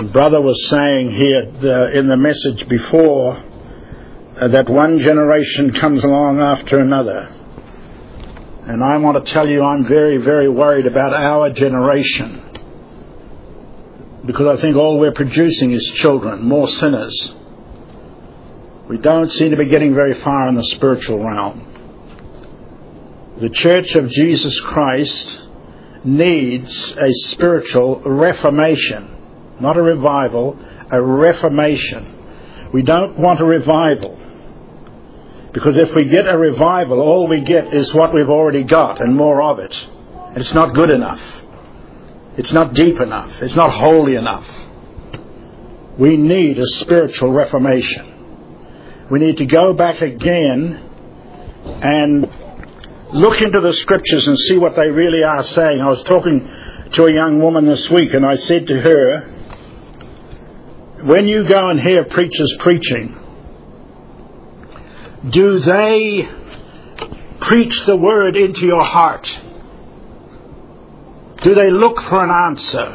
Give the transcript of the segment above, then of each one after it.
Brother was saying here in the message before that one generation comes along after another. And I want to tell you, I'm very, very worried about our generation, because I think all we're producing is children, more sinners. We don't seem to be getting very far in the spiritual realm. The Church of Jesus Christ needs a spiritual reformation. Not a revival, a reformation. We don't want a revival, because if we get a revival, all we get is what we've already got and more of it. It's not good enough. It's not deep enough. It's not holy enough. We need a spiritual reformation. We need to go back again and look into the Scriptures and see what they really are saying. I was talking to a young woman this week, and I said to her, when you go and hear preachers preaching, do they preach the word into your heart? Do they look for an answer?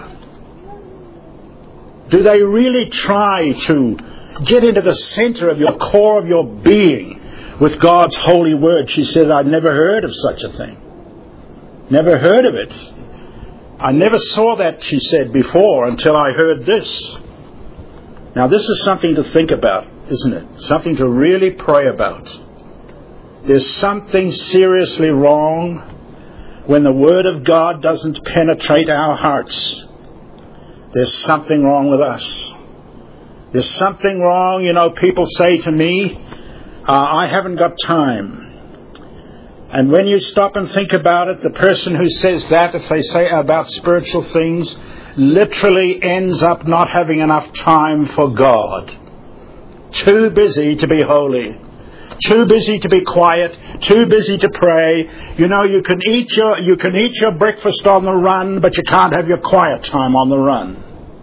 Do they really try to get into the center of your core of your being with God's holy word? She said, I'd never heard of such a thing. Never heard of it. I never saw that, she said, before until I heard this. Now this is something to think about, isn't it? Something to really pray about. There's something seriously wrong when the Word of God doesn't penetrate our hearts. There's something wrong with us. There's something wrong. You know, people say to me, I haven't got time. And when you stop and think about it, the person who says that, if they say about spiritual things, literally ends up not having enough time for God. Too busy to be holy. Too busy to be quiet. Too busy to pray. You know, you can eat your breakfast on the run, but you can't have your quiet time on the run.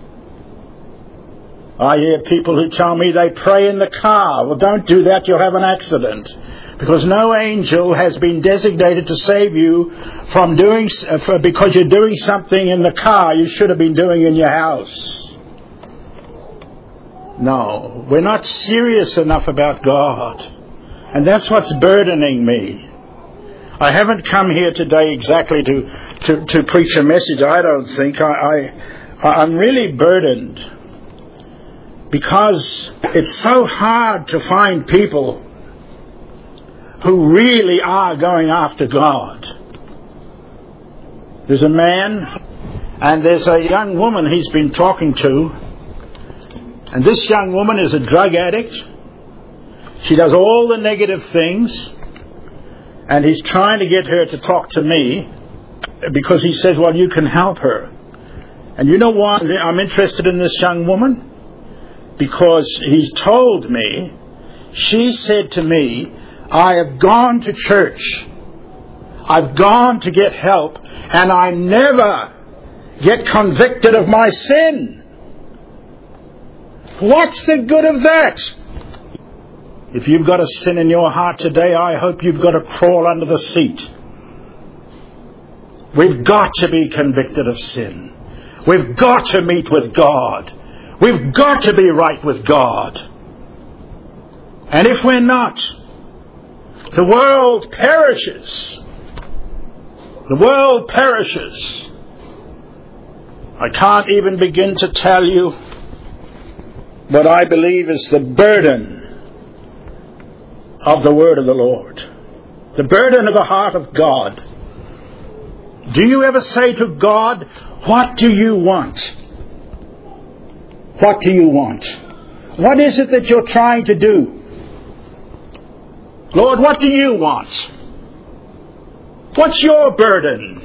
I hear people who tell me they pray in the car. Well, don't do that, you'll have an accident. Because no angel has been designated to save you from because you're doing something in the car you should have been doing in your house. No, we're not serious enough about God. And that's what's burdening me. I haven't come here today exactly to preach a message, I don't think. I'm really burdened, because it's so hard to find people who really are going after God. There's a man and there's a young woman he's been talking to, and this young woman is a drug addict. She does all the negative things, and he's trying to get her to talk to me because he says, well, you can help her. And you know why I'm interested in this young woman? Because he's told me, she said to me, I have gone to church, I've gone to get help, and I never get convicted of my sin. What's the good of that? If you've got a sin in your heart today, I hope you've got to crawl under the seat. We've got to be convicted of sin. We've got to meet with God. We've got to be right with God. And if we're not, the world perishes. The world perishes. I can't even begin to tell you what I believe is the burden of the word of the Lord. The burden of the heart of God. Do you ever say to God, what do you want? What do you want? What is it that you're trying to do? Lord, what do you want? What's your burden?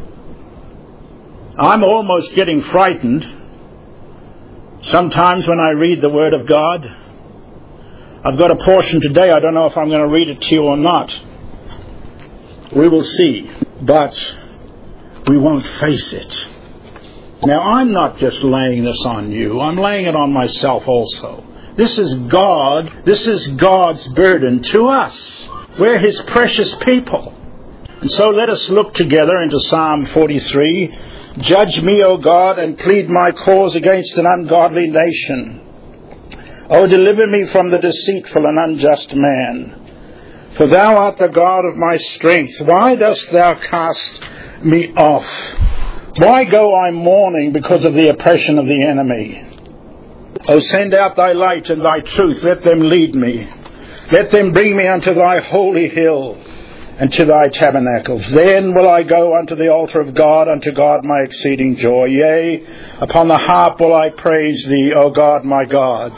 I'm almost getting frightened sometimes when I read the Word of God. I've got a portion today. I don't know if I'm going to read it to you or not. We will see. But we won't face it. Now, I'm not just laying this on you. I'm laying it on myself also. This is God's burden to us. We're His precious people. And so let us look together into Psalm 43. Judge me, O God, and plead my cause against an ungodly nation. O deliver me from the deceitful and unjust man. For thou art the God of my strength. Why dost thou cast me off? Why go I mourning because of the oppression of the enemy? O send out thy light and thy truth. Let them lead me. Let them bring me unto thy holy hill and to thy tabernacles. Then will I go unto the altar of God, unto God my exceeding joy. Yea, upon the harp will I praise thee, O God my God.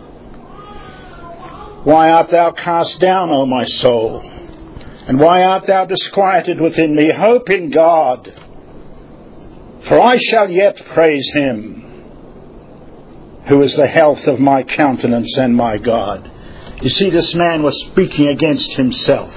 Why art thou cast down, O my soul? And why art thou disquieted within me? Hope in God, for I shall yet praise him, who is the health of my countenance and my God. You see, this man was speaking against himself.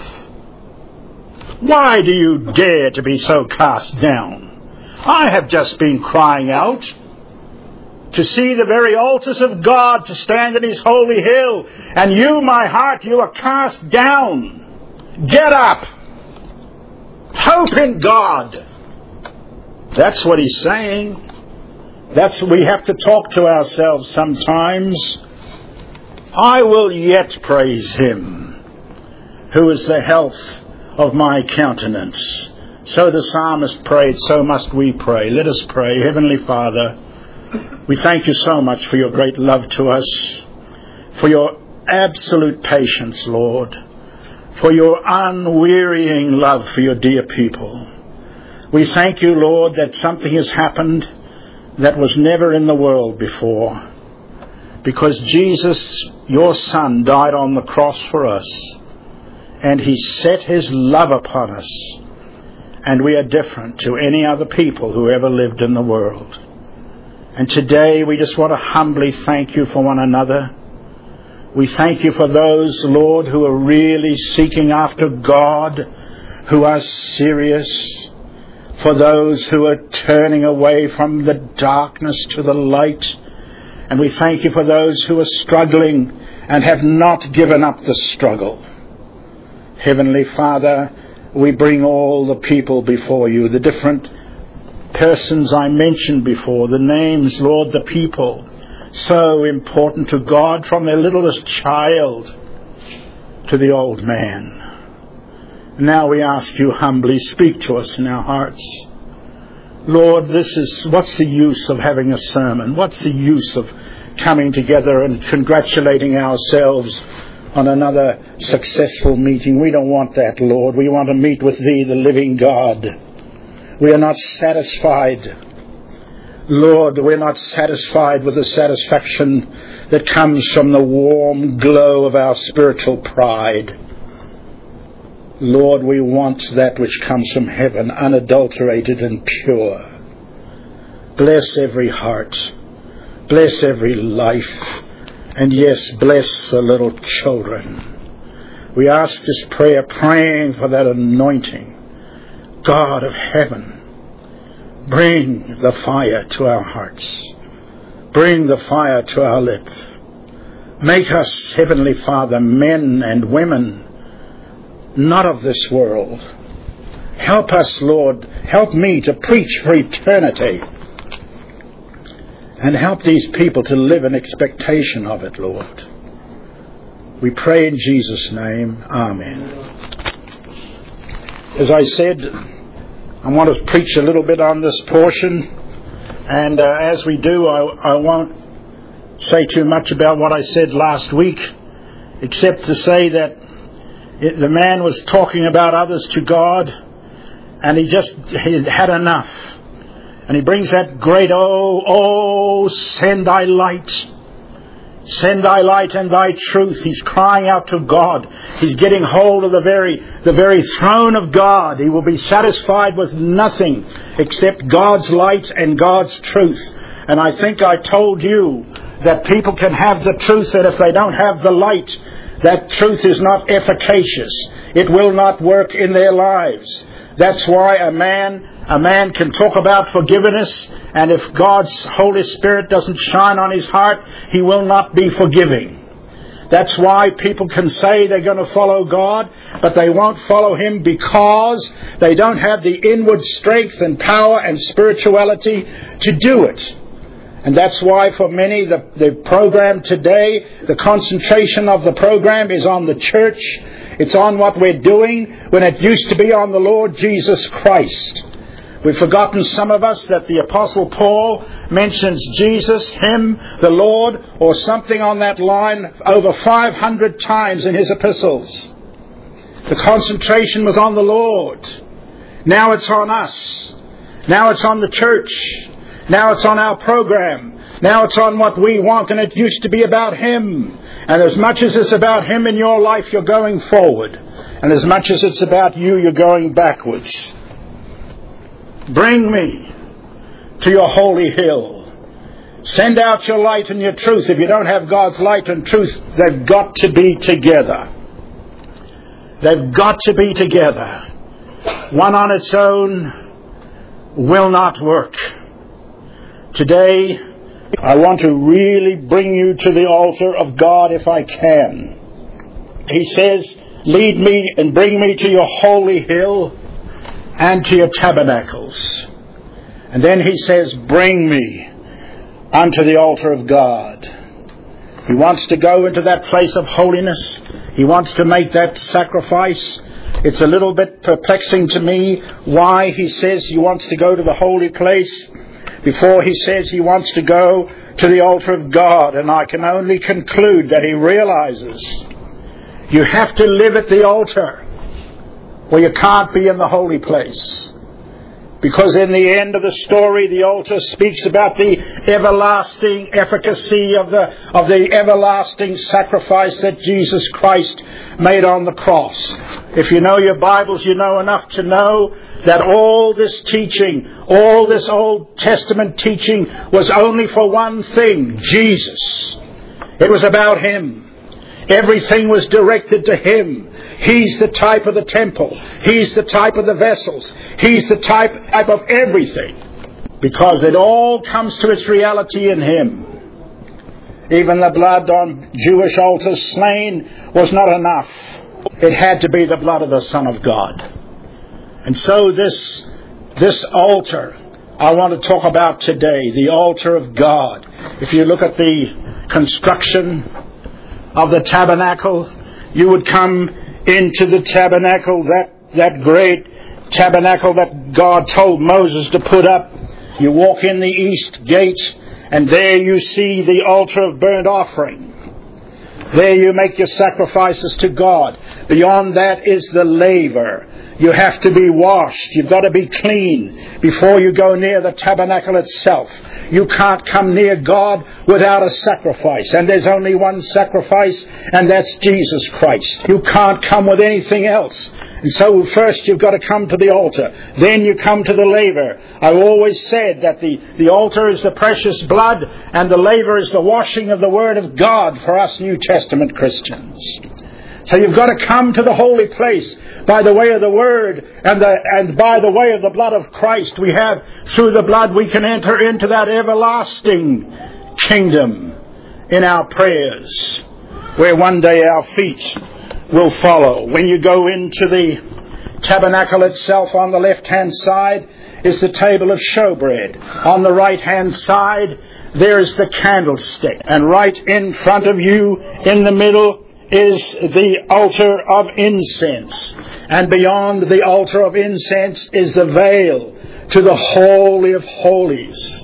Why do you dare to be so cast down? I have just been crying out to see the very altars of God, to stand in his holy hill. And you, my heart, you are cast down. Get up. Hope in God. That's what he's saying. That's what we have to talk to ourselves sometimes. I will yet praise him, who is the health of my countenance. So the psalmist prayed, so must we pray. Let us pray. Heavenly Father, we thank you so much for your great love to us, for your absolute patience, Lord, for your unwearying love for your dear people. We thank you, Lord, that something has happened that was never in the world before, because Jesus, your Son, died on the cross for us, and he set his love upon us, and we are different to any other people who ever lived in the world. And today we just want to humbly thank you for one another. We thank you for those, Lord, who are really seeking after God, who are serious, for those who are turning away from the darkness to the light. And we thank you for those who are struggling and have not given up the struggle. Heavenly Father, we bring all the people before you, the different persons I mentioned before, the names, Lord, the people, so important to God, from their littlest child to the old man. Now we ask you humbly, speak to us in our hearts. Lord, what's the use of having a sermon? What's the use of coming together and congratulating ourselves on another successful meeting? We don't want that, Lord. We want to meet with thee, the living God. We are not satisfied. Lord, we're not satisfied with the satisfaction that comes from the warm glow of our spiritual pride. Lord, we want that which comes from heaven, unadulterated and pure. Bless every heart. Bless every life. And yes, bless the little children. We ask this prayer, praying for that anointing. God of heaven, bring the fire to our hearts. Bring the fire to our lips. Make us, Heavenly Father, men and women not of this world. Help us, Lord. Help me to preach for eternity. And help these people to live in expectation of it, Lord. We pray in Jesus' name. Amen. As I said, I want to preach a little bit on this portion. And as we do, I won't say too much about what I said last week, except to say that the man was talking about others to God, and he had enough. And he brings that great, oh, send thy light. Send thy light and thy truth. He's crying out to God. He's getting hold of the very throne of God. He will be satisfied with nothing except God's light and God's truth. And I think I told you that people can have the truth, that if they don't have the light, that truth is not efficacious. It will not work in their lives. That's why a man can talk about forgiveness, and if God's Holy Spirit doesn't shine on his heart, he will not be forgiving. That's why people can say they're going to follow God, but they won't follow Him because they don't have the inward strength and power and spirituality to do it. And that's why for many the program today, the concentration of the program is on the church. It's on what we're doing when it used to be on the Lord Jesus Christ. We've forgotten, some of us, that the Apostle Paul mentions Jesus, Him, the Lord, or something on that line over 500 times in his epistles. The concentration was on the Lord. Now it's on us. Now it's on the church. Now it's on our program. Now it's on what we want, and it used to be about Him. And as much as it's about Him in your life, you're going forward. And as much as it's about you, you're going backwards. Bring me to your holy hill. Send out your light and your truth. If you don't have God's light and truth, they've got to be together. They've got to be together. One on its own will not work. Today, I want to really bring you to the altar of God if I can. He says, lead me and bring me to your holy hill and to your tabernacles. And then he says, bring me unto the altar of God. He wants to go into that place of holiness. He wants to make that sacrifice. It's a little bit perplexing to me why he says he wants to go to the holy place before he says he wants to go to the altar of God. And I can only conclude that he realizes you have to live at the altar, or you can't be in the holy place. Because in the end of the story, the altar speaks about the everlasting efficacy of the everlasting sacrifice that Jesus Christ made on the cross. If you know your Bibles, you know enough to know that all this teaching, all this Old Testament teaching was only for one thing, Jesus. It was about Him. Everything was directed to Him. He's the type of the temple. He's the type of the vessels. He's the type of everything. Because it all comes to its reality in Him. Even the blood on Jewish altars slain was not enough. It had to be the blood of the Son of God. And so this altar I want to talk about today, the altar of God. If you look at the construction of the tabernacle, you would come into the tabernacle, that great tabernacle that God told Moses to put up. You walk in the east gate, and there you see the altar of burnt offering. There you make your sacrifices to God. Beyond that is the laver. You have to be washed. You've got to be clean before you go near the tabernacle itself. You can't come near God without a sacrifice. And there's only one sacrifice, and that's Jesus Christ. You can't come with anything else. And so first you've got to come to the altar. Then you come to the laver. I've always said that the altar is the precious blood, and the laver is the washing of the Word of God for us New Testament Christians. So you've got to come to the holy place by the way of the Word and by the way of the blood of Christ. We have, through the blood, we can enter into that everlasting kingdom in our prayers, where one day our feet will follow. When you go into the tabernacle itself, on the left-hand side is the table of showbread. On the right-hand side, there is the candlestick. And right in front of you, in the middle, is the altar of incense. And beyond the altar of incense is the veil to the Holy of Holies.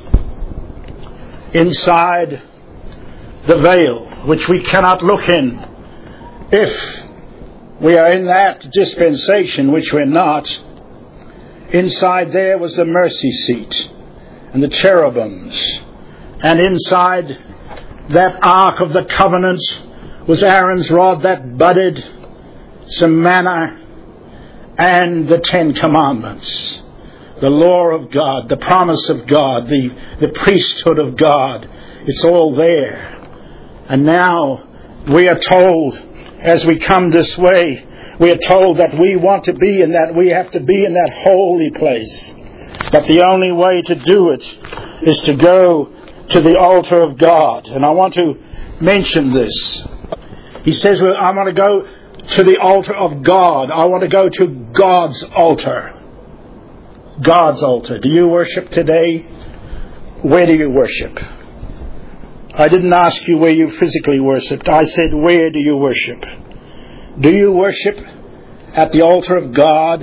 Inside the veil, which we cannot look in if we are in that dispensation, which we're not. Inside there was the mercy seat and the cherubims. And inside that Ark of the Covenant was Aaron's rod that budded, some manna, and the 10 Commandments. The law of God, the promise of God, the priesthood of God. It's all there. And now we are told, as we come this way, we are told that we want to be in that, we have to be in that holy place. But the only way to do it is to go to the altar of God. And I want to mention this. He says, well, I want to go to the altar of God. I want to go to God's altar. God's altar. Do you worship today? Where do you worship? I didn't ask you where you physically worshipped. I said, where do you worship? Do you worship at the altar of God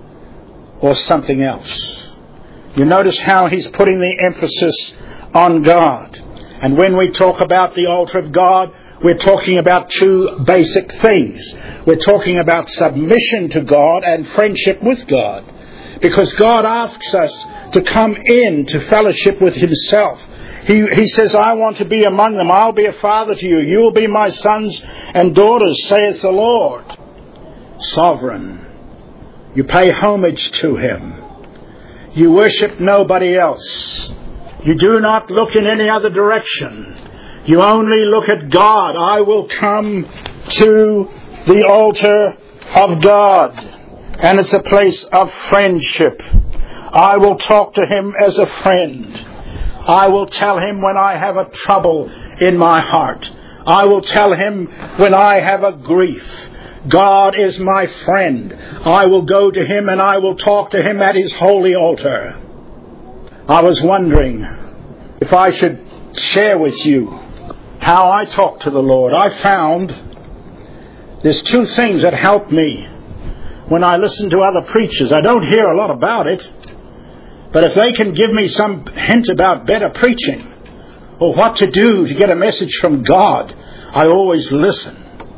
or something else? You notice how he's putting the emphasis on God. And when we talk about the altar of God, we're talking about two basic things. We're talking about submission to God and friendship with God. Because God asks us to come in to fellowship with himself. He says, I want to be among them. I'll be a father to you. You will be my sons and daughters, saith the Lord. Sovereign. You pay homage to him. You worship nobody else. You do not look in any other direction. You only look at God. I will come to the altar of God. And it's a place of friendship. I will talk to him as a friend. I will tell him when I have a trouble in my heart. I will tell him when I have a grief. God is my friend. I will go to him and I will talk to him at his holy altar. I was wondering if I should share with you how I talk to the Lord. I found there's two things that help me when I listen to other preachers. I don't hear a lot about it, but if they can give me some hint about better preaching or what to do to get a message from God, I always listen.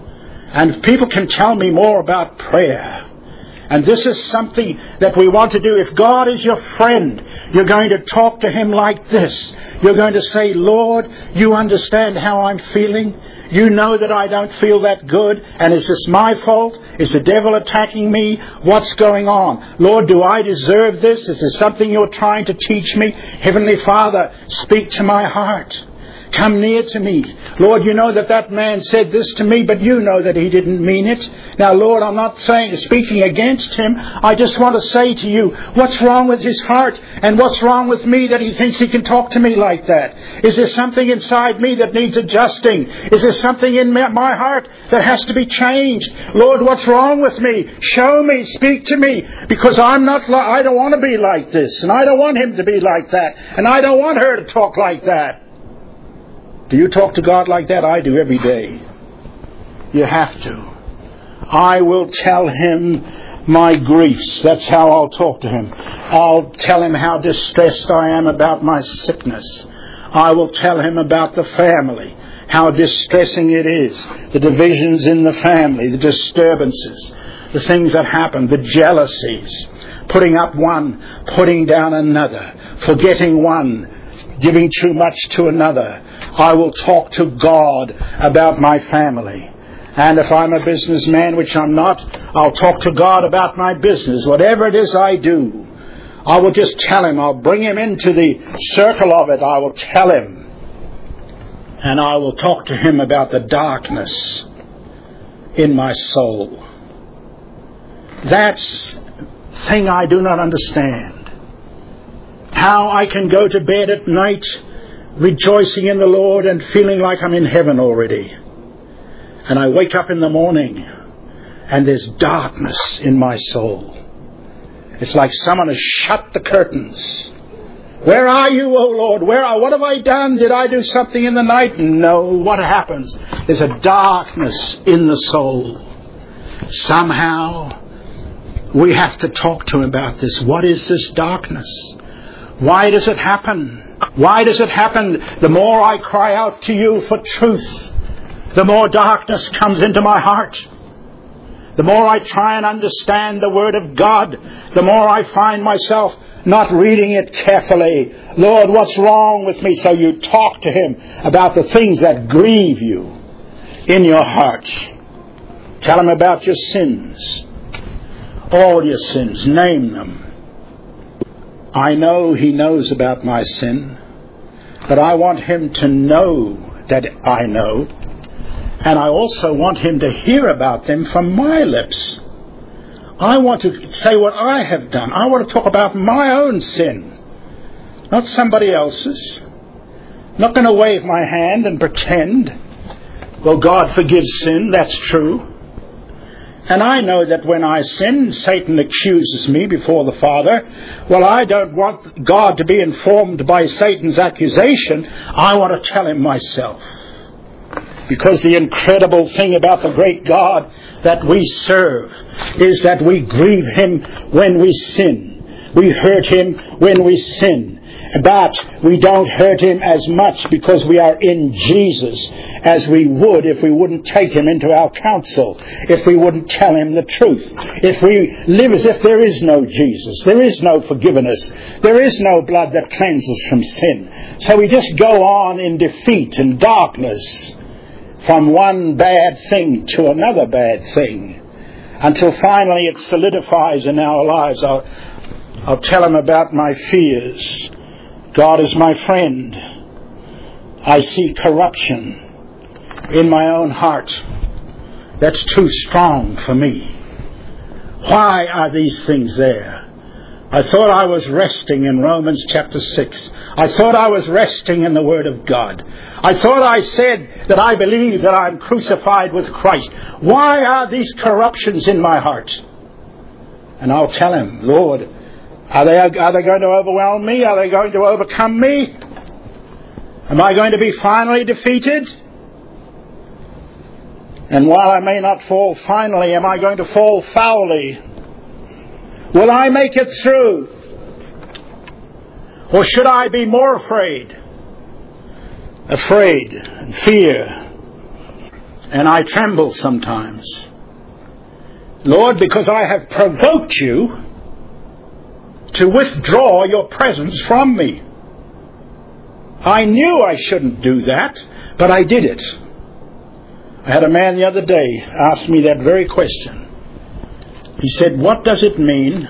And people can tell me more about prayer. And this is something that we want to do. If God is your friend, you're going to talk to him like this. You're going to say, Lord, you understand how I'm feeling. You know that I don't feel that good. And is this my fault? Is the devil attacking me? What's going on? Lord, do I deserve this? Is this something you're trying to teach me? Heavenly Father, speak to my heart. Come near to me. Lord, you know that man said this to me, but you know that he didn't mean it. Now, Lord, I'm not speaking against him. I just want to say to you, what's wrong with his heart? And what's wrong with me that he thinks he can talk to me like that? Is there something inside me that needs adjusting? Is there something in my heart that has to be changed? Lord, what's wrong with me? Show me, speak to me, because I don't want to be like this, and I don't want him to be like that, and I don't want her to talk like that. Do you talk to God like that? I do every day. You have to. I will tell him my griefs. That's how I'll talk to him. I'll tell him how distressed I am about my sickness. I will tell him about the family, how distressing it is, the divisions in the family, the disturbances, the things that happen, the jealousies, putting up one, putting down another, forgetting one, giving too much to another. I will talk to God about my family. And if I'm a businessman, which I'm not, I'll talk to God about my business. Whatever it is I do, I will just tell him. I'll bring him into the circle of it. I will tell him. And I will talk to him about the darkness in my soul. That's the thing I do not understand. How I can go to bed at night rejoicing in the Lord and feeling like I'm in heaven already. And I wake up in the morning and there's darkness in my soul. It's like someone has shut the curtains. Where are you, O Lord? What have I done? Did I do something in the night? No. What happens? There's a darkness in the soul. Somehow we have to talk to him about this. What is this darkness? Why does it happen? Why does it happen? The more I cry out to you for truth, the more darkness comes into my heart. The more I try and understand the Word of God, the more I find myself not reading it carefully. Lord, what's wrong with me? So you talk to him about the things that grieve you in your heart. Tell him about your sins. All your sins. Name them. I know he knows about my sin, but I want him to know that I know, and I also want him to hear about them from my lips. I want to say what I have done. I want to talk about my own sin, not somebody else's. I'm not going to wave my hand and pretend, Well, God forgives sin, that's true. And I know that when I sin, Satan accuses me before the Father. Well, I don't want God to be informed by Satan's accusation. I want to tell him myself. Because the incredible thing about the great God that we serve is that we grieve him when we sin. We hurt him when we sin. But we don't hurt him as much because we are in Jesus as we would if we wouldn't take him into our counsel, if we wouldn't tell him the truth, if we live as if there is no Jesus, there is no forgiveness, there is no blood that cleanses from sin. So we just go on in defeat and darkness from one bad thing to another bad thing until finally it solidifies in our lives. I'll tell him about my fears. God is my friend. I see corruption in my own heart. That's too strong for me. Why are these things there? I thought I was resting in Romans chapter 6. I thought I was resting in the Word of God. I thought I said that I believe that I'm crucified with Christ. Why are these corruptions in my heart? And I'll tell him, Lord, are they going to overwhelm me? Are they going to overcome me? Am I going to be finally defeated? And while I may not fall finally, am I going to fall foully? Will I make it through? Or should I be more afraid? Afraid and fear. And I tremble sometimes. Lord, because I have provoked you to withdraw your presence from me. I knew I shouldn't do that, but I did it. I had a man the other day ask me that very question. He said, what does it mean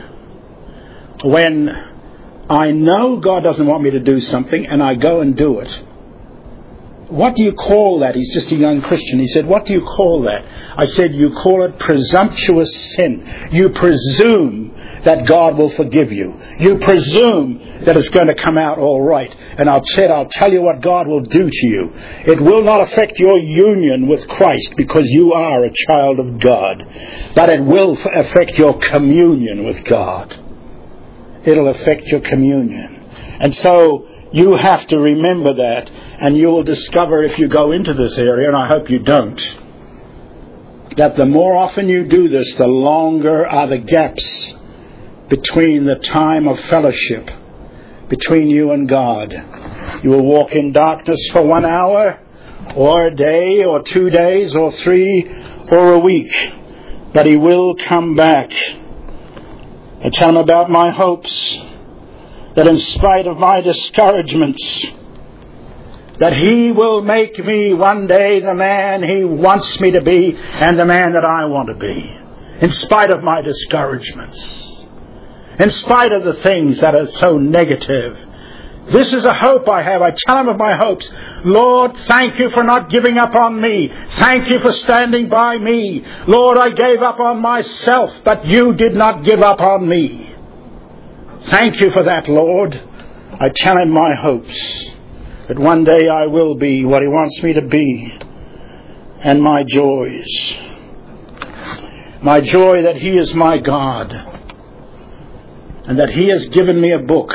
when I know God doesn't want me to do something and I go and do it? What do you call that? He's just a young Christian. He said, what do you call that? I said, you call it presumptuous sin. You presume that God will forgive you. You presume that it's going to come out all right. And I'll tell you what God will do to you. It will not affect your union with Christ because you are a child of God. But it will affect your communion with God. It'll affect your communion. And so you have to remember that. And you will discover if you go into this area, and I hope you don't, that the more often you do this, the longer are the gaps between the time of fellowship between you and God. You will walk in darkness for 1 hour, or a day, or 2 days, or 3, or a week. But he will come back. I tell him about my hopes, that in spite of my discouragements, that he will make me one day the man he wants me to be and the man that I want to be. In spite of my discouragements. In spite of the things that are so negative. This is a hope I have. I tell him of my hopes. Lord, thank you for not giving up on me. Thank you for standing by me. Lord, I gave up on myself, but you did not give up on me. Thank you for that, Lord. I tell him my hopes. That one day I will be what he wants me to be. And my joys. My joy that he is my God. And that he has given me a book.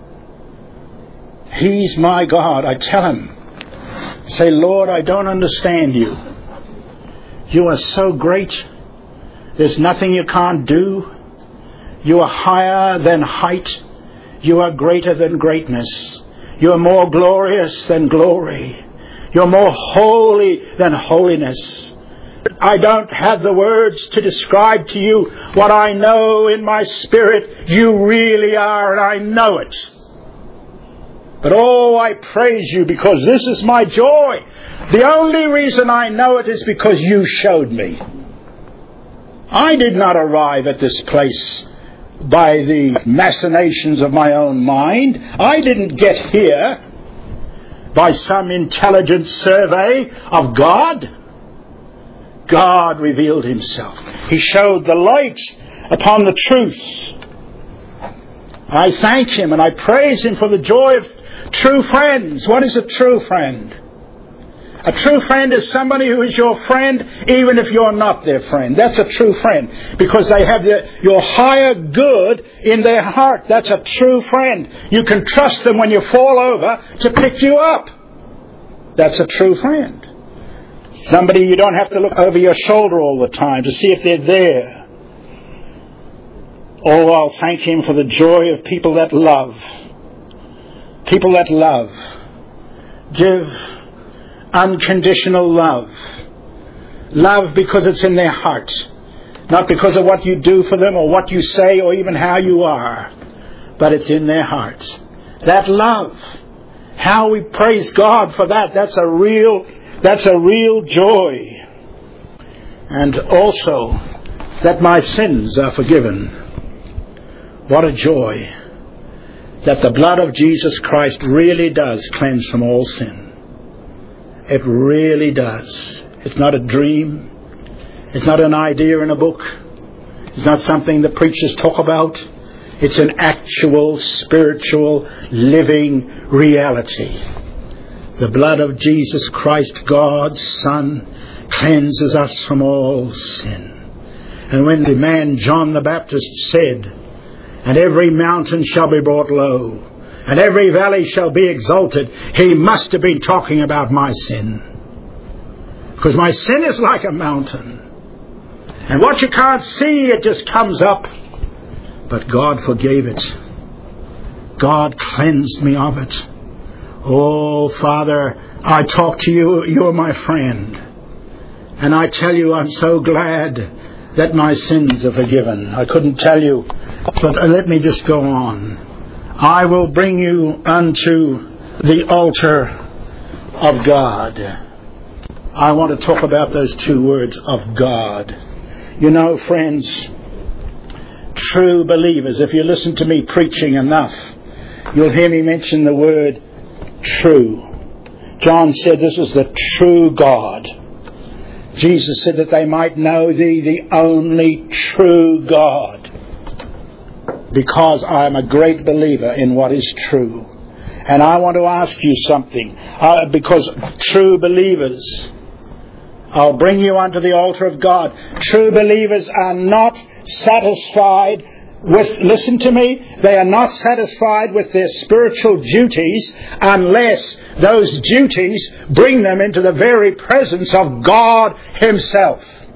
He's my God. I tell him. Say, Lord, I don't understand you. You are so great. There's nothing you can't do. You are higher than height. You are greater than greatness. You are more glorious than glory. You're more holy than holiness. I don't have the words to describe to you what I know in my spirit you really are, and I know it. But oh, I praise you because this is my joy. The only reason I know it is because you showed me. I did not arrive at this place by the machinations of my own mind. I didn't get here by some intelligent survey of God. God revealed himself. He showed the light upon the truth. I thank him and I praise him for the joy of true friends. What is a true friend? A true friend is somebody who is your friend even if you're not their friend. That's a true friend, because they have your higher good in their heart. That's a true friend. You can trust them when you fall over to pick you up. That's a true friend. Somebody you don't have to look over your shoulder all the time to see if they're there. Oh, I'll thank Him for the joy of people that love. People that love. Give unconditional love. Love because it's in their heart. Not because of what you do for them or what you say or even how you are. But it's in their heart. That love. How we praise God for that. That's a real joy. And also that my sins are forgiven. What a joy. That the blood of Jesus Christ really does cleanse from all sin. It really does. It's not a dream. It's not an idea in a book. It's not something the preachers talk about. It's an actual, spiritual, living reality. The blood of Jesus Christ, God's Son, cleanses us from all sin. And when the man John the Baptist said, "And every mountain shall be brought low, and every valley shall be exalted," he must have been talking about my sin. Because my sin is like a mountain. And what you can't see, it just comes up. But God forgave it. God cleansed me of it. Oh, Father, I talk to you. You're my friend. And I tell you, I'm so glad that my sins are forgiven. I couldn't tell you, but let me just go on. I will bring you unto the altar of God. I want to talk about those two words, of God. You know, friends, true believers, if you listen to me preaching enough, you'll hear me mention the word true. John said this is the true God. Jesus said that they might know Thee, the only true God. Because I am a great believer in what is true. And I want to ask you something. Because true believers, I'll bring you unto the altar of God. True believers are not satisfied with, listen to me, they are not satisfied with their spiritual duties unless those duties bring them into the very presence of God Himself.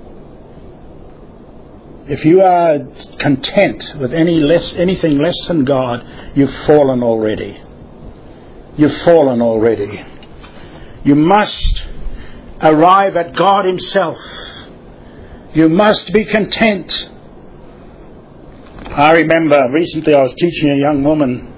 If you are content with anything less than God, you've fallen already. You've fallen already. You must arrive at God Himself. You must be content. I remember recently I was teaching a young woman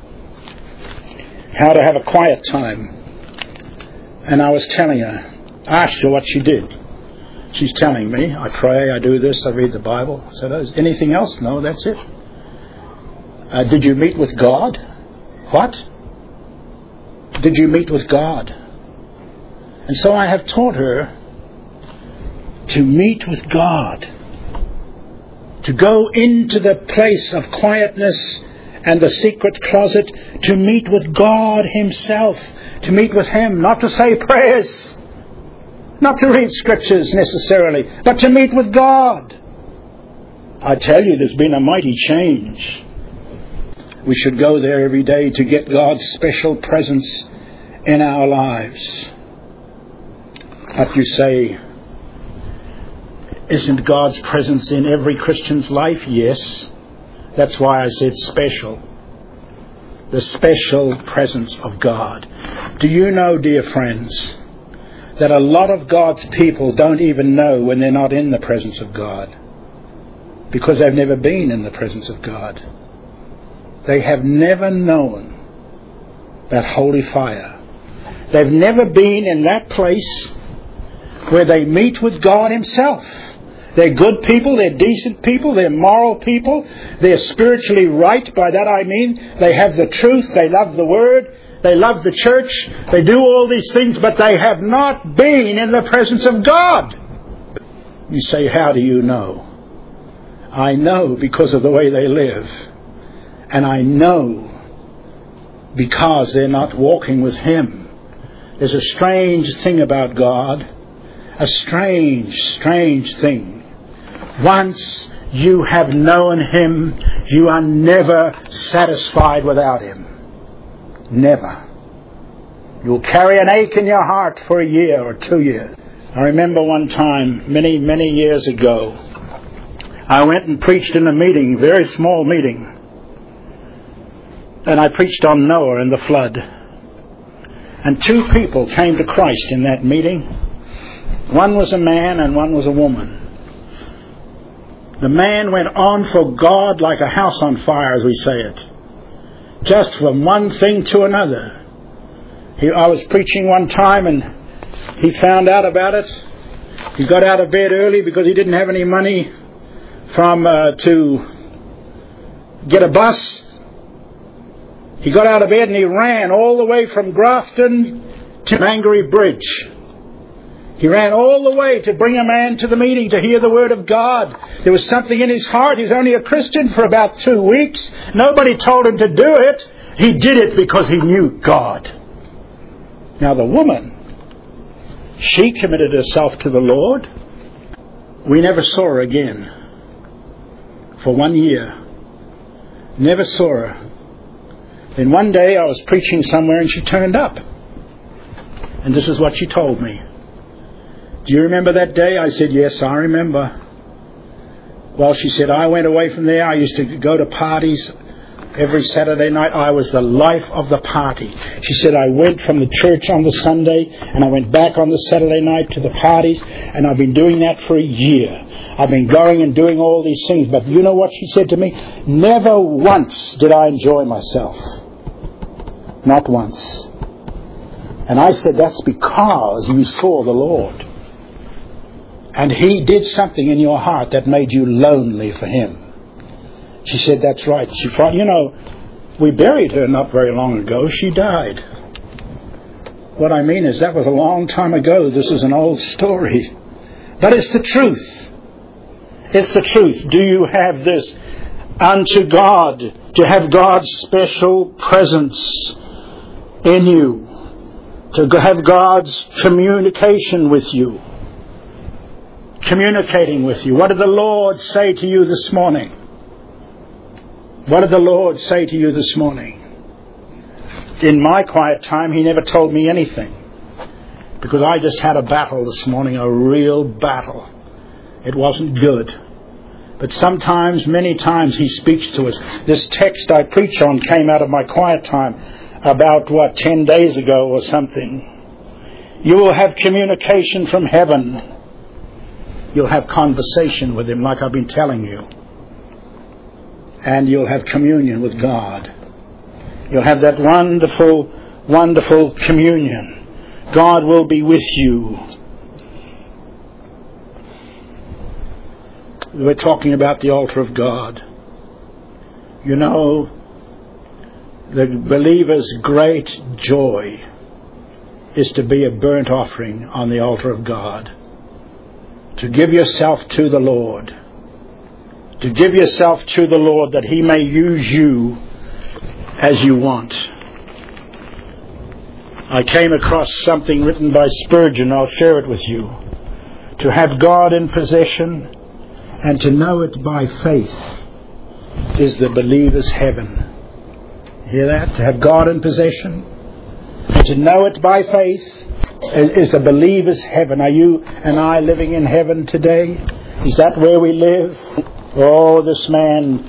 how to have a quiet time. And I was telling her, I asked her what she did. She's telling me, I pray, I do this, I read the Bible. I said, is anything else? No, that's it. Did you meet with God? What? Did you meet with God? And so I have taught her to meet with God. To go into the place of quietness and the secret closet, to meet with God Himself. To meet with Him, not to say prayers, not to read scriptures necessarily, but to meet with God. I tell you, there's been a mighty change. We should go there every day to get God's special presence in our lives. But you say, isn't God's presence in every Christian's life? Yes. That's why I said special. The special presence of God. Do you know, dear friends, that a lot of God's people don't even know when they're not in the presence of God? Because they've never been in the presence of God. They have never known that holy fire. They've never been in that place where they meet with God Himself. They're good people, they're decent people, they're moral people, they're spiritually right. By that I mean they have the truth, they love the Word, they love the church, they do all these things, but they have not been in the presence of God. You say, how do you know? I know because of the way they live. And I know because they're not walking with Him. There's a strange thing about God. A strange, strange thing. Once you have known Him, you are never satisfied without Him. Never. You'll carry an ache in your heart for a year or 2 years. I remember one time, many, many years ago, I went and preached in a meeting, a very small meeting. And I preached on Noah and the flood. And 2 people came to Christ in that meeting. One was a man and one was a woman. The man went on for God like a house on fire, as we say it. Just from one thing to another. I was preaching one time and he found out about it. He got out of bed early because he didn't have any money to get a bus. He got out of bed and he ran all the way from Grafton to Mangere Bridge. He ran all the way to bring a man to the meeting to hear the Word of God. There was something in his heart. He was only a Christian for about 2 weeks. Nobody told him to do it. He did it because he knew God. Now the woman, she committed herself to the Lord. We never saw her again. For 1 year. Never saw her. Then one day I was preaching somewhere and she turned up. And this is what she told me. Do you remember that day? I said, yes, I remember. Well, she said, I went away from there. I used to go to parties every Saturday night. I was the life of the party. She said, I went from the church on the Sunday and I went back on the Saturday night to the parties, and I've been doing that for a year. I've been going and doing all these things. But you know what she said to me? Never once did I enjoy myself. Not once. And I said, that's because you saw the Lord. And He did something in your heart that made you lonely for Him. She said, that's right. We buried her not very long ago. She died. What I mean is that was a long time ago. This is an old story. But it's the truth. It's the truth. Do you have this unto God? To have God's special presence in you. To have God's communication with you. Communicating with you. What did the Lord say to you this morning? What did the Lord say to you this morning? In my quiet time, He never told me anything. Because I just had a battle this morning, a real battle. It wasn't good. But sometimes, many times, He speaks to us. This text I preach on came out of my quiet time about, 10 days ago or something. You will have communication from heaven. You'll have conversation with Him like I've been telling you. And you'll have communion with God. You'll have that wonderful, wonderful communion. God will be with you. We're talking about the altar of God. You know, the believer's great joy is to be a burnt offering on the altar of God. To give yourself to the Lord. To give yourself to the Lord that He may use you as you want. I came across something written by Spurgeon. I'll share it with you. To have God in possession and to know it by faith is the believer's heaven. Hear that? To have God in possession and to know it by faith is the believer's heaven. Are you and I living in heaven today? Is that where we live? Oh, this man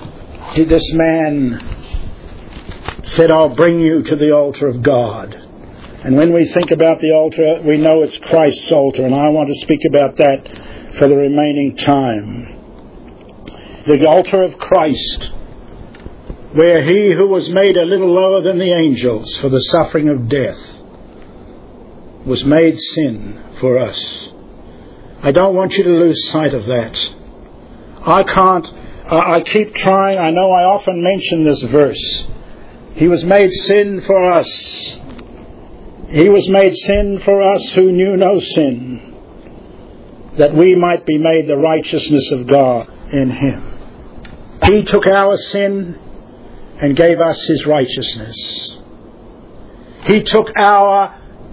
said, I'll bring you to the altar of God. And when we think about the altar, we know it's Christ's altar, and I want to speak about that for the remaining time. The altar of Christ, where He who was made a little lower than the angels for the suffering of death was made sin for us. I don't want you to lose sight of that. I keep trying. I know I often mention this verse. He was made sin for us. He was made sin for us who knew no sin, that we might be made the righteousness of God in Him. He took our sin and gave us His righteousness. He took our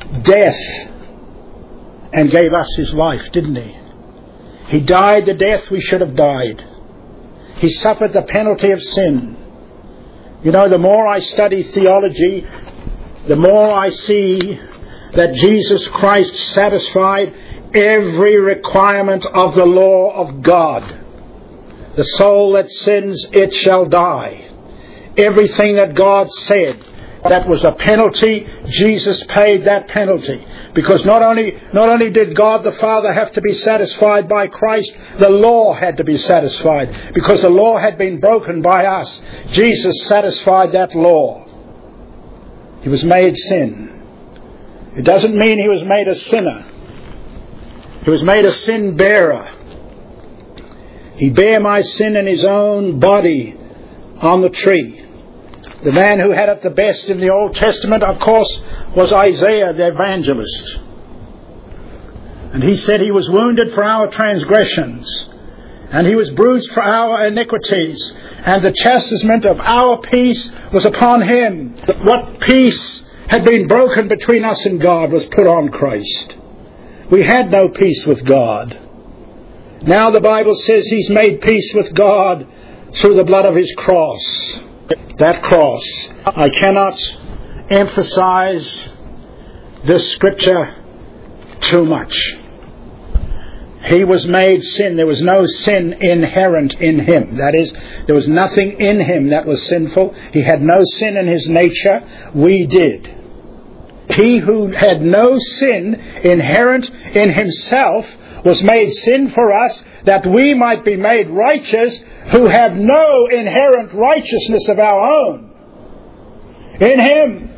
death and gave us His life, didn't He? He died the death we should have died. He suffered the penalty of sin. You know, the more I study theology, the more I see that Jesus Christ satisfied every requirement of the law of God. The soul that sins, it shall die. Everything that God said, that was a penalty, Jesus paid that penalty. Because not only did God the Father have to be satisfied by Christ, the law had to be satisfied. Because the law had been broken by us. Jesus satisfied that law. He was made sin. It doesn't mean He was made a sinner. He was made a sin bearer. He bare my sin in His own body on the tree. The man who had it the best in the Old Testament, of course, was Isaiah the evangelist. And he said He was wounded for our transgressions, and He was bruised for our iniquities, and the chastisement of our peace was upon Him. What peace had been broken between us and God was put on Christ. We had no peace with God. Now the Bible says He's made peace with God through the blood of His cross. That cross. I cannot emphasize this scripture too much. He was made sin. There was no sin inherent in Him. That is, there was nothing in Him that was sinful. He had no sin in His nature. We did. He who had no sin inherent in Himself was made sin for us, that we might be made righteous, who have no inherent righteousness of our own. In Him,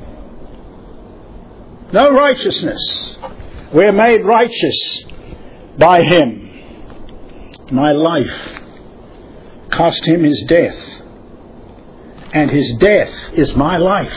no righteousness. We're made righteous by Him. My life cost Him His death, and His death is my life.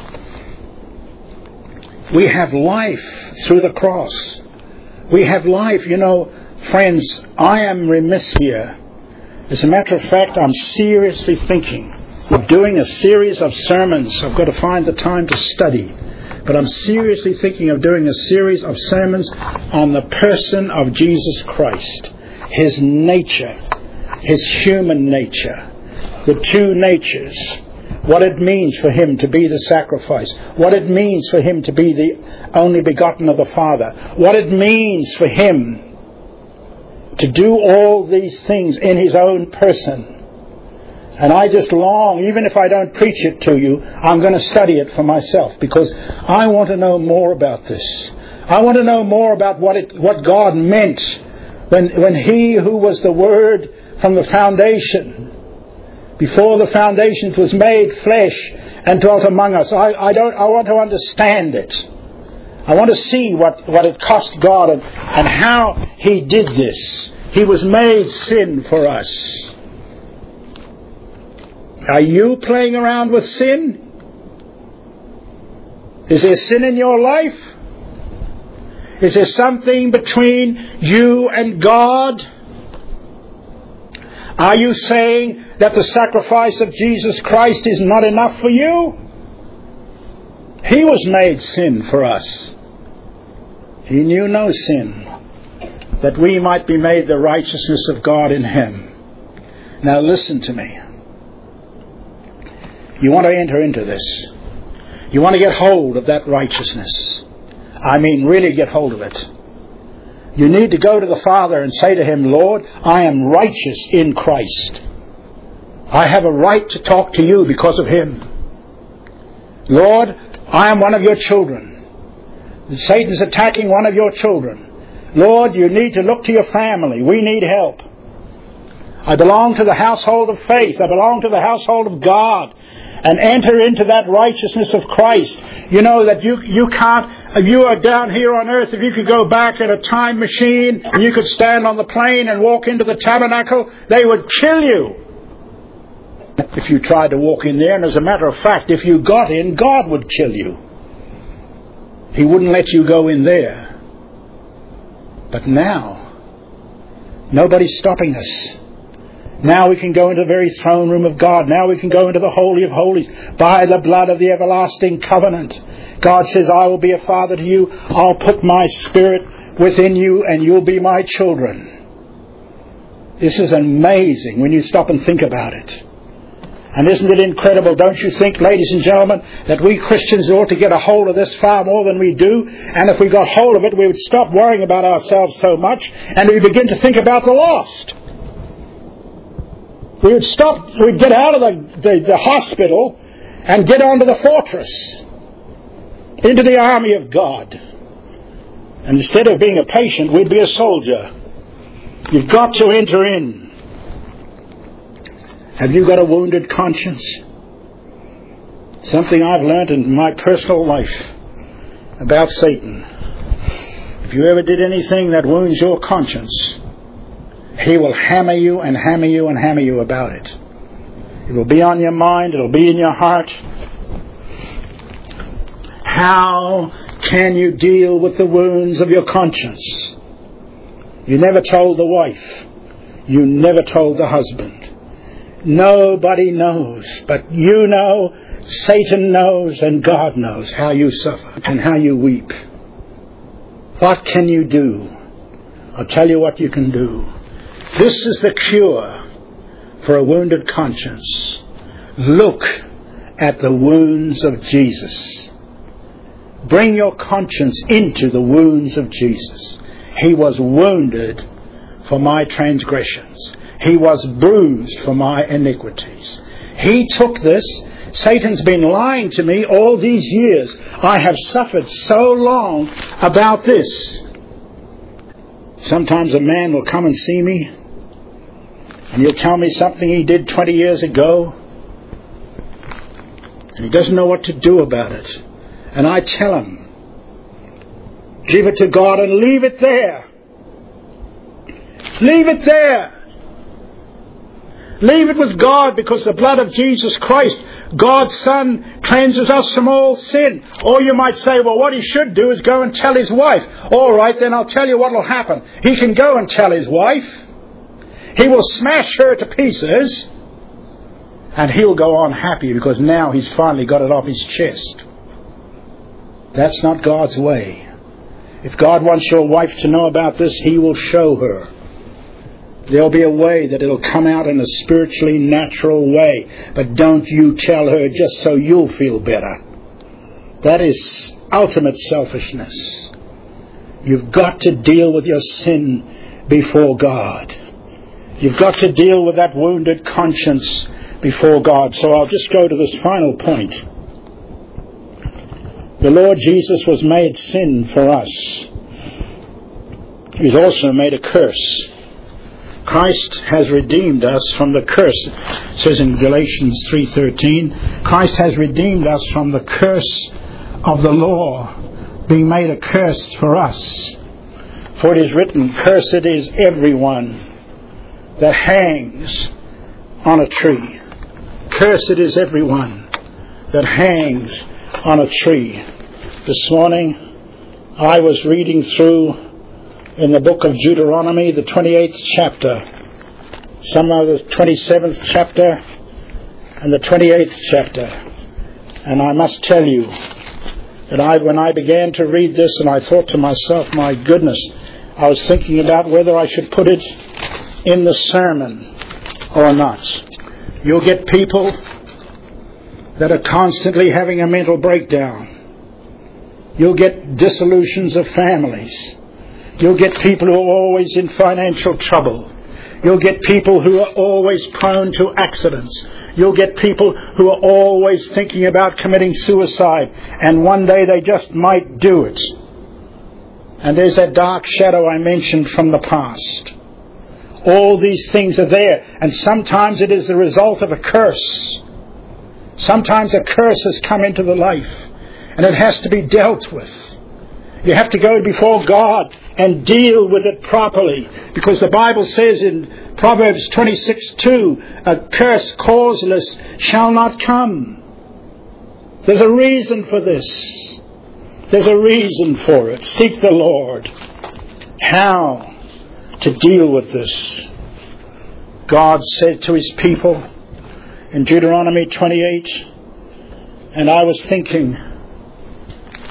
We have life through the cross. We have life. You know, friends, I am remiss here. As a matter of fact, I'm seriously thinking of doing a series of sermons. I've got to find the time to study. But I'm seriously thinking of doing a series of sermons on the person of Jesus Christ. His nature, His human nature, the two natures. What it means for Him to be the sacrifice. What it means for Him to be the only begotten of the Father. What it means for Him to do all these things in His own person. And I just long, even if I don't preach it to you, I'm going to study it for myself, because I want to know more about this. I want to know more about what God meant when He who was the Word from the foundation, before the foundations, was made flesh and dwelt among us. I want to understand it. I want to see what it cost God and how He did this. He was made sin for us. Are you playing around with sin? Is there sin in your life? Is there something between you and God? Are you saying that the sacrifice of Jesus Christ is not enough for you? He was made sin for us. He knew no sin, that we might be made the righteousness of God in Him. Now listen to me. You want to enter into this. You want to get hold of that righteousness. I mean, really get hold of it. You need to go to the Father and say to Him, Lord, I am righteous in Christ. I have a right to talk to you because of Him. Lord, I am one of your children. Satan's attacking one of your children. Lord, you need to look to your family. We need help. I belong to the household of faith. I belong to the household of God. And enter into that righteousness of Christ. You know that you can't, if you are down here on earth, if you could go back in a time machine, and you could stand on the plain and walk into the tabernacle, they would kill you if you tried to walk in there. And as a matter of fact, if you got in, God would kill you. He wouldn't let you go in there. But now, nobody's stopping us. Now we can go into the very throne room of God. Now we can go into the Holy of Holies by the blood of the everlasting covenant. God says, I will be a father to you. I'll put my Spirit within you and you'll be my children. This is amazing when you stop and think about it. And isn't it incredible, don't you think, ladies and gentlemen, that we Christians ought to get a hold of this far more than we do? And if we got hold of it, we would stop worrying about ourselves so much and we begin to think about the lost. We'd get out of the hospital and get onto the fortress, into the army of God. And instead of being a patient, we'd be a soldier. You've got to enter in. Have you got a wounded conscience? Something I've learned in my personal life about Satan. If you ever did anything that wounds your conscience, he will hammer you and hammer you and hammer you about it. It will be on your mind. It will be in your heart. How can you deal with the wounds of your conscience? You never told the wife. You never told the husband. Nobody knows, but you know, Satan knows, and God knows how you suffer and how you weep. What can you do? I'll tell you what you can do. This is the cure for a wounded conscience. Look at the wounds of Jesus. Bring your conscience into the wounds of Jesus. He was wounded for my transgressions. He was bruised for my iniquities. He took this. Satan's been lying to me all these years. I have suffered so long about this. Sometimes a man will come and see me and he'll tell me something he did 20 years ago and he doesn't know what to do about it. And I tell him, give it to God and leave it there. Leave it there. Leave it with God, because the blood of Jesus Christ, God's Son, cleanses us from all sin. Or you might say, well, what he should do is go and tell his wife. All right, then I'll tell you what will happen. He can go and tell his wife. He will smash her to pieces. And he'll go on happy because now he's finally got it off his chest. That's not God's way. If God wants your wife to know about this, he will show her. There'll be a way that it'll come out in a spiritually natural way. But don't you tell her just so you'll feel better. That is ultimate selfishness. You've got to deal with your sin before God. You've got to deal with that wounded conscience before God. So I'll just go to this final point. The Lord Jesus was made sin for us. He's also made a curse. Christ has redeemed us from the curse. It says in Galatians 3:13, Christ has redeemed us from the curse of the law, being made a curse for us. For it is written, cursed is everyone that hangs on a tree. Cursed is everyone that hangs on a tree. This morning I was reading through in the book of Deuteronomy, the 28th chapter, some of the 27th chapter and the 28th chapter. And I must tell you that when I began to read this, and I thought to myself, my goodness, I was thinking about whether I should put it in the sermon or not. You'll get people that are constantly having a mental breakdown. You'll get dissolutions of families. You'll get people who are always in financial trouble. You'll get people who are always prone to accidents. You'll get people who are always thinking about committing suicide, and one day they just might do it. And there's that dark shadow I mentioned from the past. All these things are there, and sometimes it is the result of a curse. Sometimes a curse has come into the life, and it has to be dealt with. You have to go before God and deal with it properly, because the Bible says in Proverbs 26:2, a curse causeless shall not come. There's a reason for this. There's a reason for it. Seek the Lord. How to deal with this? God said to his people in Deuteronomy 28, and I was thinking,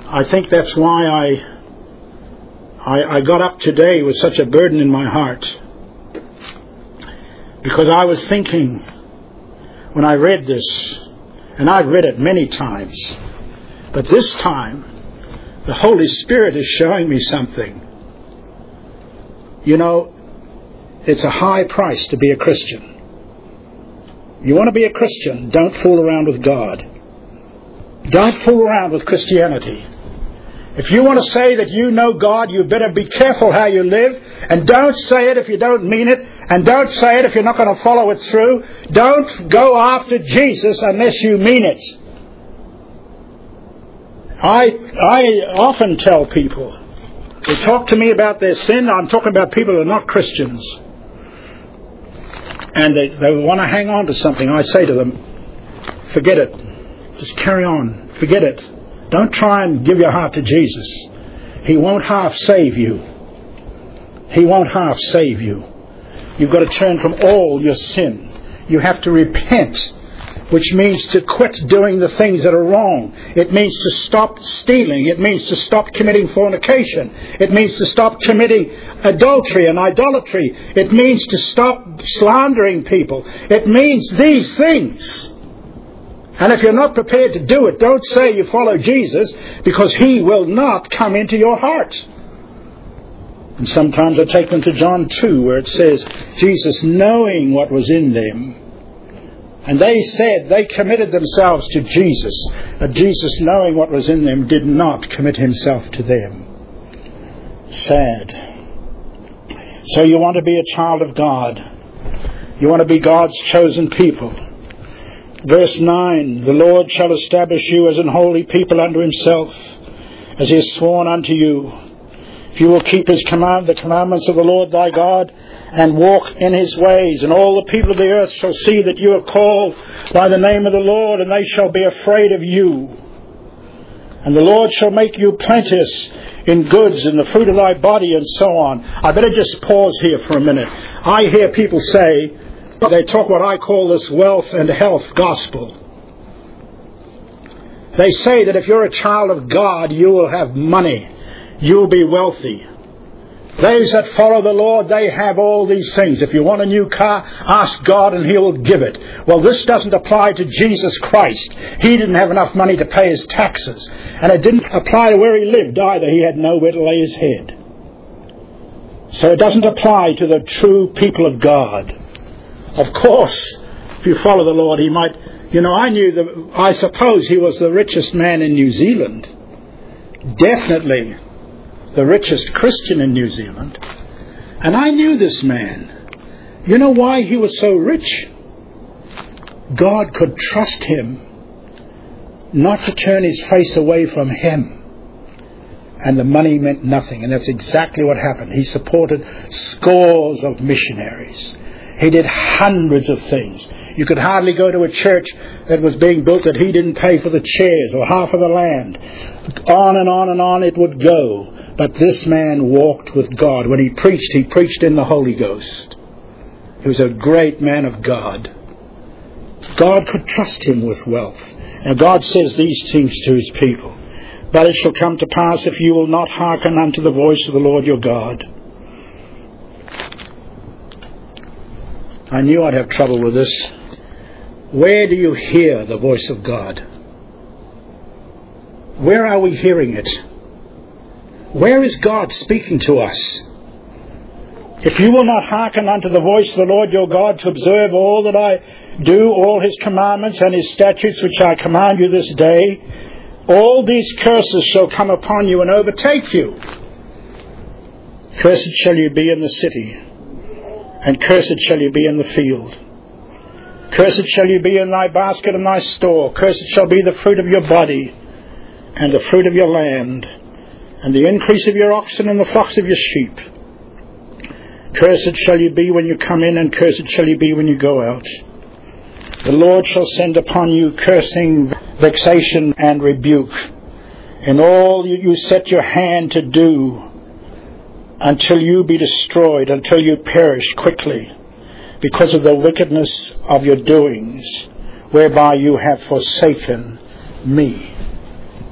I think that's why I got up today with such a burden in my heart. Because I was thinking, when I read this, and I've read it many times, but this time, the Holy Spirit is showing me something. You know, it's a high price to be a Christian. You want to be a Christian, don't fool around with God. Don't fool around with Christianity. If you want to say that you know God, you better be careful how you live, and don't say it if you don't mean it, and don't say it if you're not going to follow it through. Don't go after Jesus unless you mean it. I often tell people, they talk to me about their sin. I'm talking about people who are not Christians, and they want to hang on to something. I say to them, forget it. Just carry on. Forget it. Don't try and give your heart to Jesus. He won't half save you. He won't half save you. You've got to turn from all your sin. You have to repent, which means to quit doing the things that are wrong. It means to stop stealing. It means to stop committing fornication. It means to stop committing adultery and idolatry. It means to stop slandering people. It means these things. And if you're not prepared to do it, don't say you follow Jesus, because He will not come into your heart. And sometimes I take them to John 2, where it says, Jesus knowing what was in them. And they said they committed themselves to Jesus. But Jesus knowing what was in them did not commit Himself to them. Sad. So you want to be a child of God. You want to be God's chosen people. Verse 9, the Lord shall establish you as an holy people unto Himself, as He has sworn unto you. If you will keep His the commandments of the Lord thy God, and walk in His ways, and all the people of the earth shall see that you are called by the name of the Lord, and they shall be afraid of you. And the Lord shall make you plenteous in goods, in the fruit of thy body, and so on. I better just pause here for a minute. I hear people say, they talk what I call this wealth and health gospel. They say that if you're a child of God, you will have money. You'll be wealthy. Those that follow the Lord, they have all these things. If you want a new car, ask God and He will give it. Well, this doesn't apply to Jesus Christ. He didn't have enough money to pay His taxes. And it didn't apply to where He lived either. He had nowhere to lay His head. So it doesn't apply to the true people of God. Of course, if you follow the Lord, He might... You know, I suppose he was the richest man in New Zealand. Definitely the richest Christian in New Zealand. And I knew this man. You know why he was so rich? God could trust him not to turn His face away from Him. And the money meant nothing. And that's exactly what happened. He supported scores of missionaries. He did hundreds of things. You could hardly go to a church that was being built that he didn't pay for the chairs or half of the land. On and on and on it would go. But this man walked with God. When he preached in the Holy Ghost. He was a great man of God. God could trust him with wealth. Now God says these things to His people. But it shall come to pass, if you will not hearken unto the voice of the Lord your God. I knew I'd have trouble with this. Where do you hear the voice of God? Where are we hearing it? Where is God speaking to us? If you will not hearken unto the voice of the Lord your God, to observe all that I do, all His commandments and His statutes which I command you this day, all these curses shall come upon you and overtake you. Cursed shall you be in the city, and cursed shall you be in the field. Cursed shall you be in thy basket and thy store. Cursed shall be the fruit of your body, and the fruit of your land, and the increase of your oxen and the flocks of your sheep. Cursed shall you be when you come in, and cursed shall you be when you go out. The Lord shall send upon you cursing, vexation, and rebuke in all you set your hand to do, until you be destroyed, until you perish quickly, because of the wickedness of your doings, whereby you have forsaken me.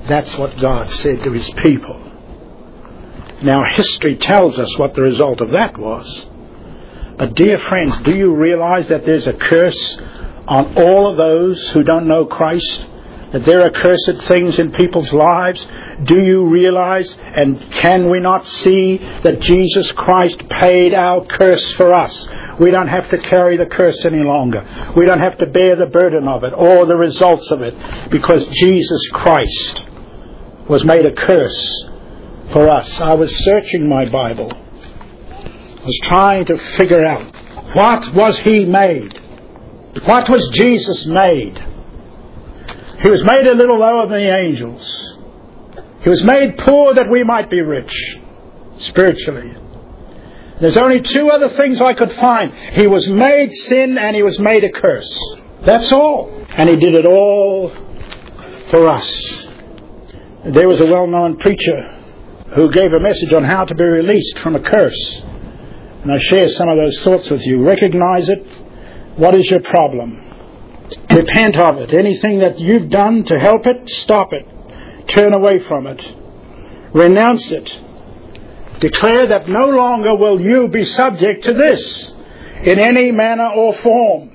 That's what God said to His people. Now, history tells us what the result of that was. But dear friends, do you realize that there's a curse on all of those who don't know Christ? That there are cursed things in people's lives? Do you realize, and can we not see, that Jesus Christ paid our curse for us? We don't have to carry the curse any longer. We don't have to bear the burden of it or the results of it, because Jesus Christ was made a curse for us. I was searching my Bible. I was trying to figure out, what was He made? What was Jesus made? He was made a little lower than the angels. He was made poor that we might be rich spiritually. There's only two other things I could find. He was made sin and He was made a curse. That's all. And He did it all for us. There was a well-known preacher who gave a message on how to be released from a curse. And I share some of those thoughts with you. Recognize it. What is your problem? Repent of it. Anything that you've done to help it, stop it. Turn away from it. Renounce it. Declare that no longer will you be subject to this in any manner or form.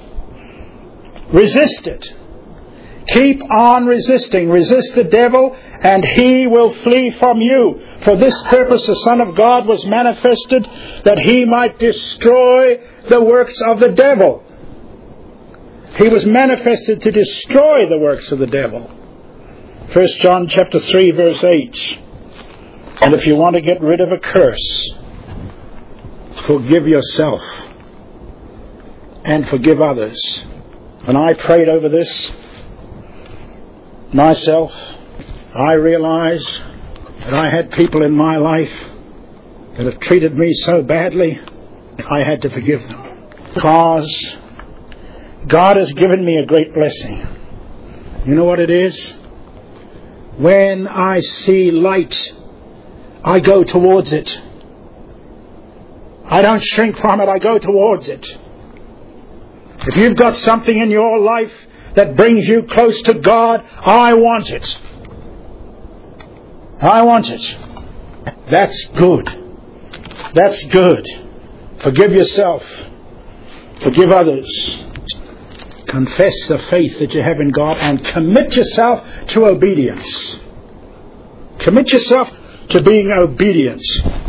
Resist it. Keep on resisting. Resist the devil and he will flee from you. For this purpose the Son of God was manifested, that He might destroy the works of the devil. He was manifested to destroy the works of the devil. 1 John chapter 3 verse 8. And if you want to get rid of a curse, forgive yourself and forgive others. When I prayed over this myself, I realized that I had people in my life that had treated me so badly, I had to forgive them. Because God has given me a great blessing. You know what it is? When I see light, I go towards it. I don't shrink from it, I go towards it. If you've got something in your life that brings you close to God, I want it. I want it. That's good. That's good. Forgive yourself. Forgive others. Confess the faith that you have in God and commit yourself to obedience. Commit yourself to being obedient.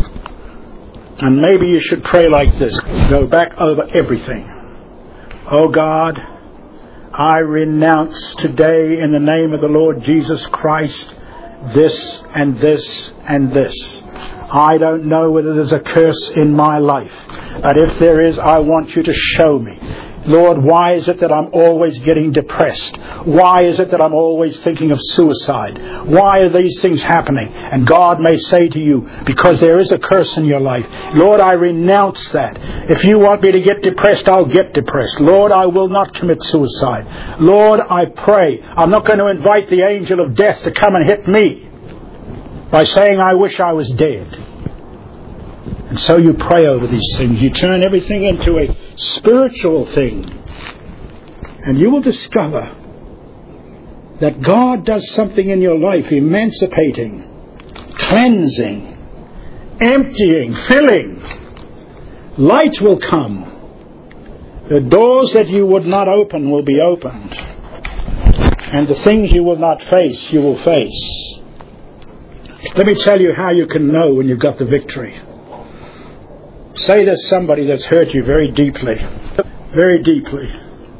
And maybe you should pray like this. Go back over everything. Oh God, I renounce today in the name of the Lord Jesus Christ this and this and this. I don't know whether there's a curse in my life, but if there is, I want you to show me. Lord, why is it that I'm always getting depressed? Why is it that I'm always thinking of suicide? Why are these things happening? And God may say to you, because there is a curse in your life, Lord, I renounce that. If you want me to get depressed, I'll get depressed. Lord, I will not commit suicide. Lord, I pray, I'm not going to invite the angel of death to come and hit me by saying I wish I was dead. And so you pray over these things. You turn everything into a spiritual thing. And you will discover that God does something in your life, emancipating, cleansing, emptying, filling. Light will come. The doors that you would not open will be opened. And the things you will not face, you will face. Let me tell you how you can know when you've got the victory. Say there's somebody that's hurt you very deeply. Very deeply.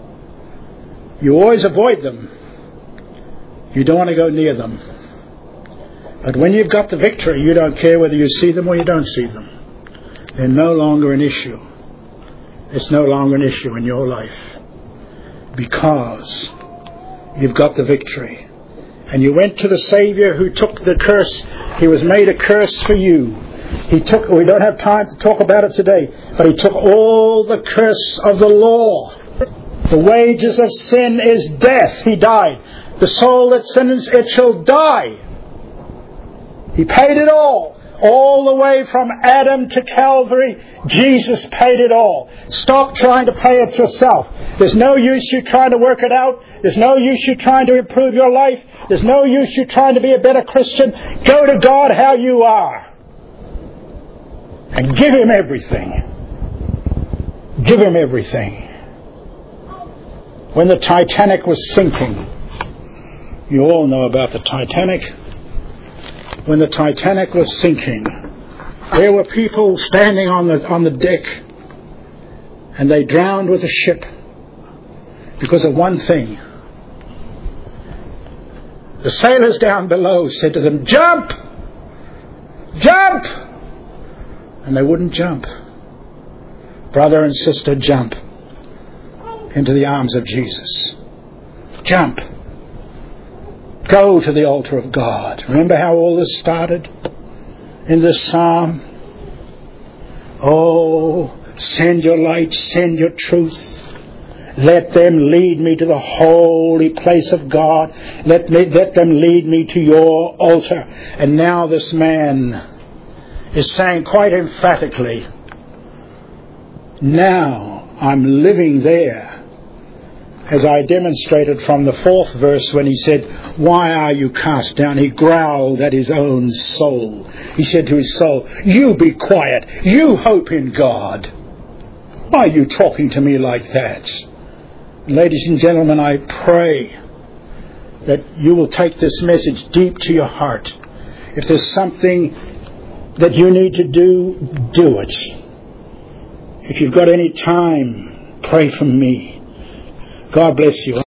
You always avoid them. You don't want to go near them. But when you've got the victory, you don't care whether you see them or you don't see them. They're no longer an issue. It's no longer an issue in your life. Because you've got the victory. And you went to the Savior who took the curse. He was made a curse for you. We don't have time to talk about it today, but He took all the curse of the law. The wages of sin is death. He died. The soul that sins, it shall die. He paid it all the way from Adam to Calvary. Jesus paid it all. Stop trying to pay it yourself. There's no use you trying to work it out. There's no use you trying to improve your life. There's no use you trying to be a better Christian. Go to God how you are. And give Him everything. Give Him everything. When the Titanic was sinking, you all know about the Titanic. When the Titanic was sinking, there were people standing on the deck, and they drowned with the ship because of one thing. The sailors down below said to them, "Jump! Jump!" And they wouldn't jump. Brother and sister, jump into the arms of Jesus. Jump. Go to the altar of God. Remember how all this started in this psalm? Oh, send your light, send your truth. Let them lead me to the holy place of God. Let them lead me to your altar. And now this man is saying quite emphatically, now I'm living there. As I demonstrated from the 4th verse when he said, "Why are you cast down?" He growled at his own soul. He said to his soul, "You be quiet. You hope in God. Why are you talking to me like that?" Ladies and gentlemen, I pray that you will take this message deep to your heart. If there's something that you need to do, do it. If you've got any time, pray for me. God bless you.